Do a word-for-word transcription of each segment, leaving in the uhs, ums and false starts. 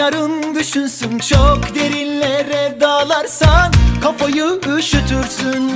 yarın düşünsün. Çok derinlere dalarsan kafayı üşütürsün.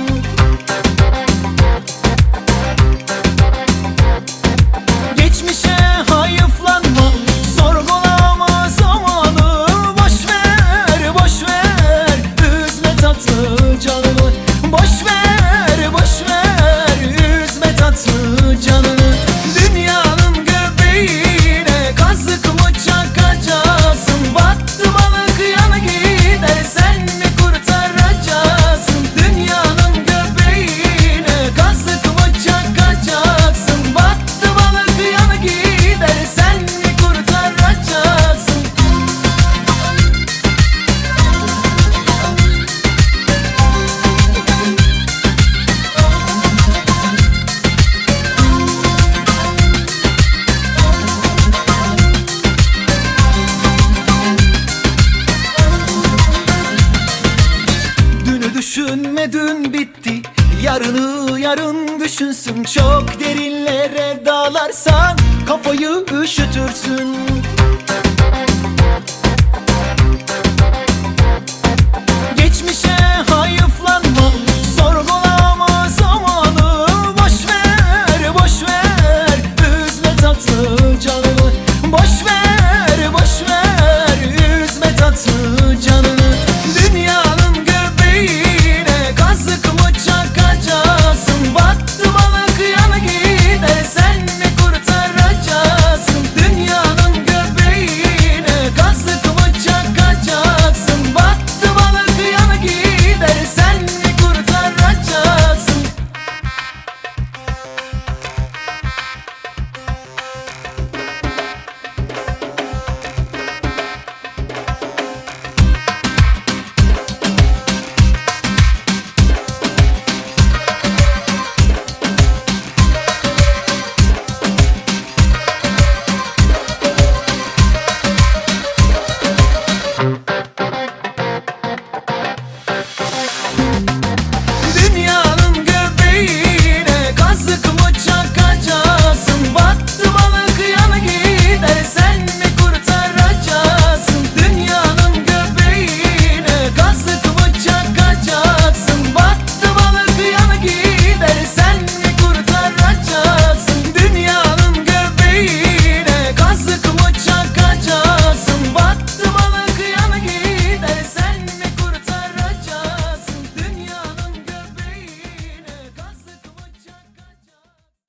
Geçmişe hayıflanma, sorgulama zamanı. Boş ver, boş ver, üzme tatlı canını. Boş ver, boş ver, üzme tatlı canını. Dünyanın göbeğine kazık mı çakacaksın? Battı balık yanı gider, sen mi kurtaracaksın? Dünyanın göbeğine kazık mı çakacaksın? Battı balık yanı gider, sen mi kurtaracaksın? Dünü düşünme, dün bitti. Yarını yarın düşünsün. Çok derinlere dalarsan kafayı üşütürsün.